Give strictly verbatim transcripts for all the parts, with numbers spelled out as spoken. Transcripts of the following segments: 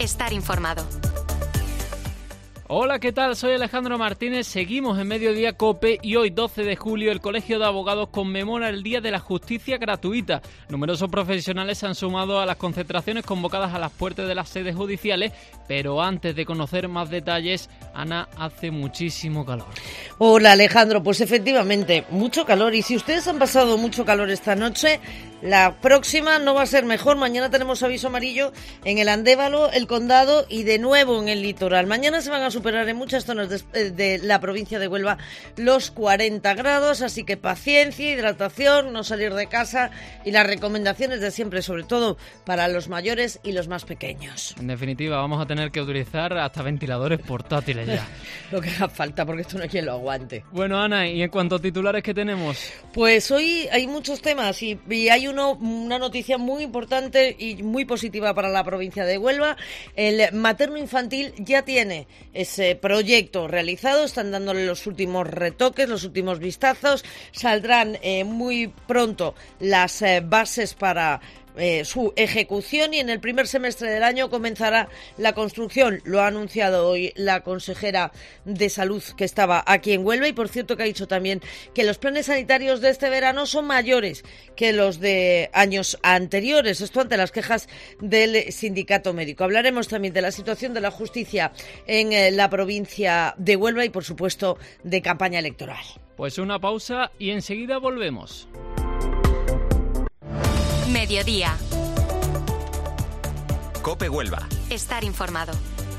Estar informado. Hola, ¿qué tal? Soy Alejandro Martínez, seguimos en Mediodía COPE y hoy, doce de julio, el Colegio de Abogados conmemora el Día de la Justicia Gratuita. Numerosos profesionales se han sumado a las concentraciones convocadas a las puertas de las sedes judiciales, pero antes de conocer más detalles, Ana, hace muchísimo calor. Hola, Alejandro, pues efectivamente, mucho calor, y si ustedes han pasado mucho calor esta noche, la próxima no va a ser mejor. Mañana tenemos aviso amarillo en el Andévalo, el Condado y de nuevo en el litoral. Mañana se van a superar en muchas zonas de, de la provincia de Huelva los cuarenta grados, así que paciencia, hidratación, no salir de casa y las recomendaciones de siempre, sobre todo para los mayores y los más pequeños. En definitiva, vamos a tener que utilizar hasta ventiladores portátiles ya. Lo que haga falta, porque esto no hay quien lo aguante. Bueno, Ana, ¿y en cuanto a titulares que tenemos? Pues hoy hay muchos temas y, y hay uno, una noticia muy importante y muy positiva para la provincia de Huelva. El materno infantil ya tiene ese proyecto realizado, están dándole los últimos retoques, los últimos vistazos, saldrán eh, muy pronto las eh, bases para Eh, su ejecución y en el primer semestre del año comenzará la construcción. Lo ha anunciado hoy la consejera de Salud que estaba aquí en Huelva y por cierto que ha dicho también que los planes sanitarios de este verano son mayores que los de años anteriores. Esto ante las quejas del sindicato médico. Hablaremos también de la situación de la justicia en eh, la provincia de Huelva y por supuesto de campaña electoral. Pues una pausa y enseguida volvemos. Mediodía. COPE Huelva. Estar informado.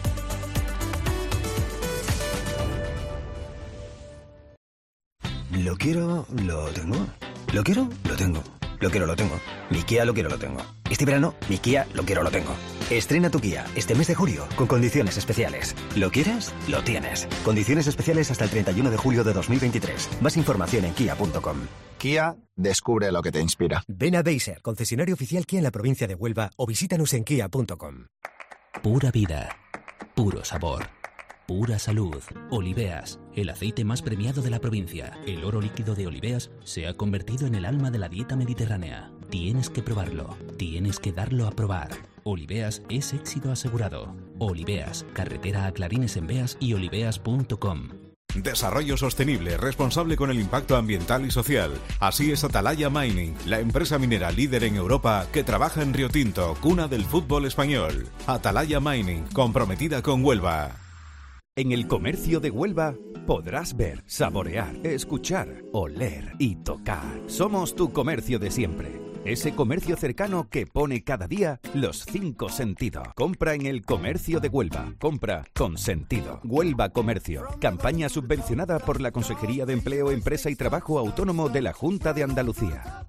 Lo quiero, lo tengo. Lo quiero, lo tengo. Lo quiero, lo tengo. Mi Kia lo quiero, lo tengo. Este verano, mi Kia lo quiero, lo tengo. Estrena tu Kia este mes de julio con condiciones especiales. ¿Lo quieres? Lo tienes. Condiciones especiales hasta el treinta y uno de julio de dos mil veintitrés. Más información en kia punto com. Kia, descubre lo que te inspira. Ven a Deiser, concesionario oficial Kia en la provincia de Huelva, o visítanos en kia punto com. Pura vida, puro sabor, pura salud. Oliveas, el aceite más premiado de la provincia. El oro líquido de Oliveas se ha convertido en el alma de la dieta mediterránea. Tienes que probarlo, tienes que darlo a probar. Oliveas es éxito asegurado. Oliveas, carretera a Clarines en Beas y oliveas punto com. Desarrollo sostenible, responsable con el impacto ambiental y social. Así es Atalaya Mining, la empresa minera líder en Europa que trabaja en Río Tinto, cuna del fútbol español. Atalaya Mining, comprometida con Huelva. En el comercio de Huelva podrás ver, saborear, escuchar, oler y tocar. Somos tu comercio de siempre. Ese comercio cercano que pone cada día los cinco sentidos. Compra en el comercio de Huelva. Compra con sentido. Huelva Comercio. Campaña subvencionada por la Consejería de Empleo, Empresa y Trabajo Autónomo de la Junta de Andalucía.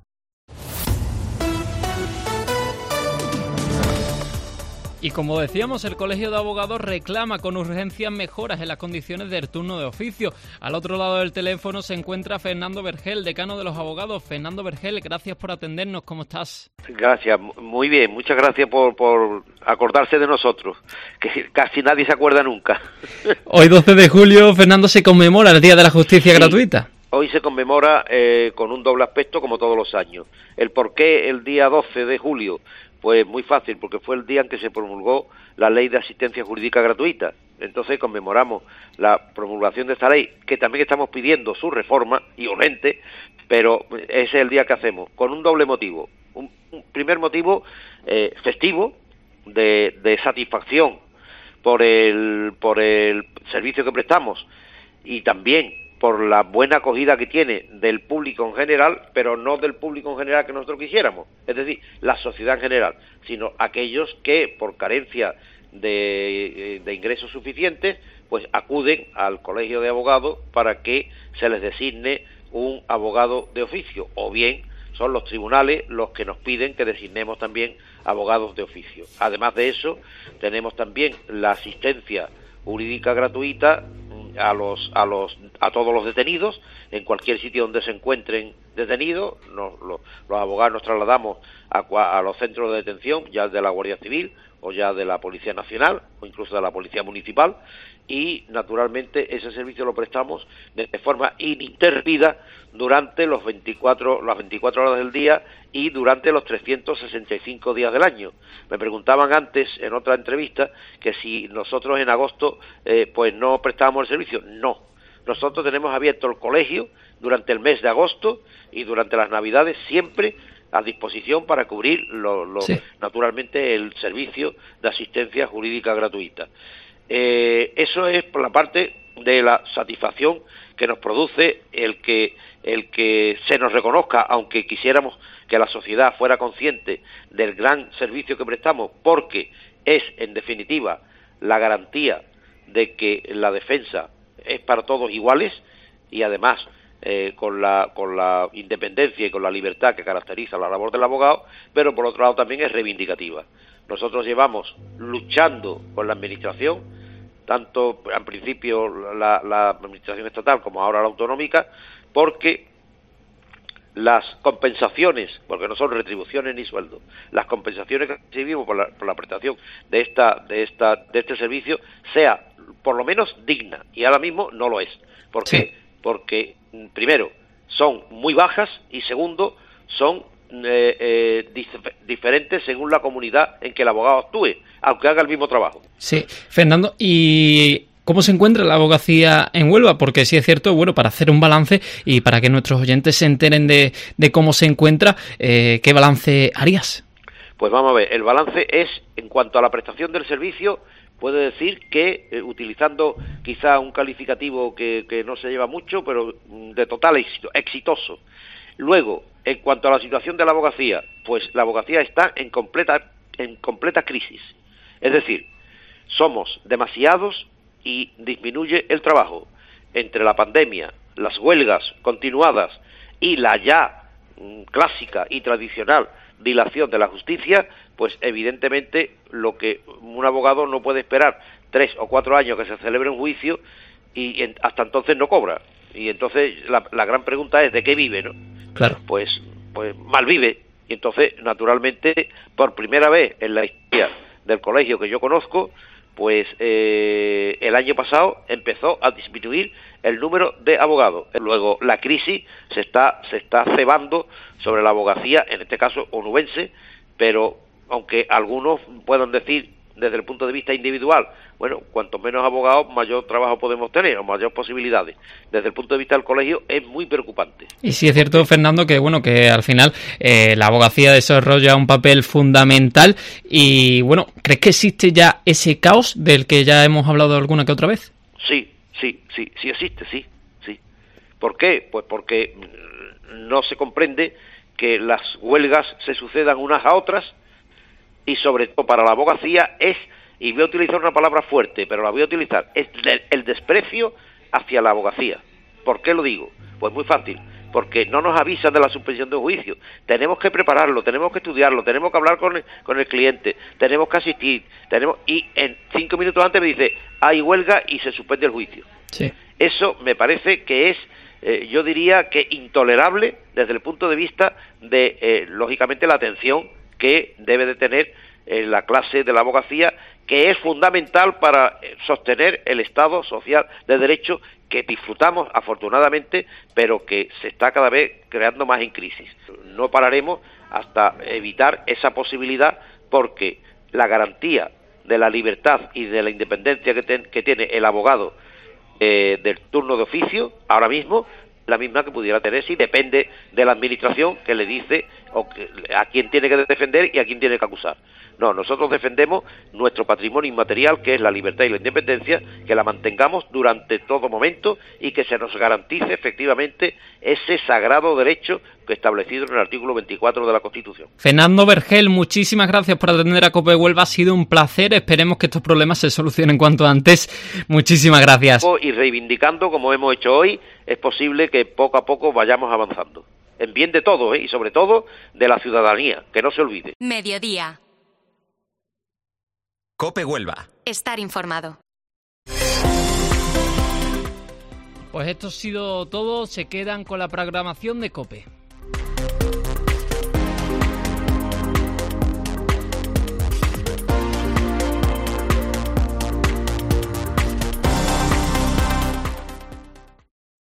Y como decíamos, el Colegio de Abogados reclama con urgencia mejoras en las condiciones del turno de oficio. Al otro lado del teléfono se encuentra Fernando Vergel, decano de los abogados. Fernando Vergel, gracias por atendernos. ¿Cómo estás? Gracias, muy bien. Muchas gracias por, por acordarse de nosotros, que casi nadie se acuerda nunca. Hoy, doce de julio, Fernando, se conmemora el Día de la Justicia sí. Gratuita. Hoy se conmemora eh, con un doble aspecto como todos los años. ¿El por qué el día doce de julio? Pues muy fácil, porque fue el día en que se promulgó la Ley de Asistencia Jurídica Gratuita. Entonces conmemoramos la promulgación de esta ley, que también estamos pidiendo su reforma, y urgente, pero ese es el día que hacemos, con un doble motivo. Un, un primer motivo eh, festivo, de, de satisfacción por el, por el servicio que prestamos, y también por la buena acogida que tiene del público en general, pero no del público en general que nosotros quisiéramos, es decir, la sociedad en general, sino aquellos que por carencia de, de ingresos suficientes, pues acuden al Colegio de Abogados para que se les designe un abogado de oficio, o bien son los tribunales los que nos piden que designemos también abogados de oficio. Además de eso, tenemos también la asistencia jurídica gratuita a los a los a todos los detenidos en cualquier sitio donde se encuentren detenidos. Nos, los, los abogados nos trasladamos a, a los centros de detención, ya de la Guardia Civil o ya de la Policía Nacional o incluso de la Policía Municipal, y naturalmente ese servicio lo prestamos de forma ininterrumpida durante los veinticuatro, las veinticuatro horas del día y durante los trescientos sesenta y cinco días del año. Me preguntaban antes en otra entrevista que si nosotros en agosto eh, pues no prestábamos el servicio. No, nosotros tenemos abierto el colegio durante el mes de agosto y durante las Navidades siempre a disposición para cubrir lo, lo, sí. naturalmente el servicio de asistencia jurídica gratuita. Eh, eso es por la parte de la satisfacción que nos produce el que el que se nos reconozca, aunque quisiéramos que la sociedad fuera consciente del gran servicio que prestamos, porque es en definitiva la garantía de que la defensa es para todos iguales y además eh, con la con la independencia y con la libertad que caracteriza la labor del abogado, pero por otro lado también es reivindicativa. Nosotros llevamos luchando con la administración, tanto al principio la, la administración estatal como ahora la autonómica, porque las compensaciones, porque no son retribuciones ni sueldos, las compensaciones que recibimos por la, por la prestación de esta de esta de este servicio sea por lo menos digna, y ahora mismo no lo es. ¿Por qué? Sí. Porque primero son muy bajas y segundo son eh, eh, dif- diferentes según la comunidad en que el abogado actúe, aunque haga el mismo trabajo. Sí, Fernando, y ¿cómo se encuentra la abogacía en Huelva? Porque sí es cierto, bueno, para hacer un balance y para que nuestros oyentes se enteren de, de cómo se encuentra, eh, ¿qué balance harías? Pues vamos a ver, el balance es, en cuanto a la prestación del servicio, puedo decir que, eh, utilizando quizá un calificativo que, que no se lleva mucho, pero de total éxito, exitoso. Luego, en cuanto a la situación de la abogacía, pues la abogacía está en completa, en completa crisis. Es decir, somos demasiados y disminuye el trabajo. Entre la pandemia, las huelgas continuadas y la ya mm, clásica y tradicional dilación de la justicia, pues evidentemente lo que un abogado no puede esperar tres o cuatro años que se celebre un juicio y en, hasta entonces no cobra. Y entonces la, la gran pregunta es ¿de qué vive, no? Claro. Pues, pues mal vive. Y entonces, naturalmente, por primera vez en la historia del colegio que yo conozco, pues eh, el año pasado empezó a disminuir el número de abogados. Luego la crisis se está se está cebando sobre la abogacía, en este caso onubense, pero aunque algunos puedan decir desde el punto de vista individual, bueno, cuanto menos abogados, mayor trabajo podemos tener, o mayor posibilidades. Desde el punto de vista del colegio es muy preocupante. Y sí es cierto, Fernando, que bueno, que al final eh, la abogacía desarrolla un papel fundamental y bueno, ¿crees que existe ya ese caos del que ya hemos hablado alguna que otra vez? Sí, sí, sí, sí existe, sí, sí. ¿Por qué? Pues porque no se comprende que las huelgas se sucedan unas a otras y sobre todo para la abogacía es, y voy a utilizar una palabra fuerte, pero la voy a utilizar, es el desprecio hacia la abogacía. ¿Por qué lo digo? Pues muy fácil, porque no nos avisan de la suspensión de un juicio, tenemos que prepararlo, tenemos que estudiarlo, tenemos que hablar con el, con el cliente, tenemos que asistir, tenemos y en cinco minutos antes me dice, hay huelga y se suspende el juicio. Sí. Eso me parece que es, eh, yo diría que intolerable desde el punto de vista de, eh, lógicamente, la atención que debe de tener eh, la clase de la abogacía, que es fundamental para sostener el Estado social de derecho que disfrutamos afortunadamente, pero que se está cada vez creando más en crisis. No pararemos hasta evitar esa posibilidad, porque la garantía de la libertad y de la independencia que, ten, que tiene el abogado eh, del turno de oficio, ahora mismo, la misma que pudiera tener si depende de la administración que le dice o que, a quién tiene que defender y a quién tiene que acusar. No, nosotros defendemos nuestro patrimonio inmaterial, que es la libertad y la independencia, que la mantengamos durante todo momento y que se nos garantice efectivamente ese sagrado derecho que establecido en el artículo veinticuatro de la Constitución. Fernando Vergel, muchísimas gracias por atender a COPE Huelva, ha sido un placer, esperemos que estos problemas se solucionen cuanto antes. Muchísimas gracias. Y reivindicando, como hemos hecho hoy, es posible que poco a poco vayamos avanzando. En bien de todos, ¿eh? Y sobre todo de la ciudadanía, que no se olvide. Mediodía. COPE Huelva. Estar informado. Pues esto ha sido todo, se quedan con la programación de COPE.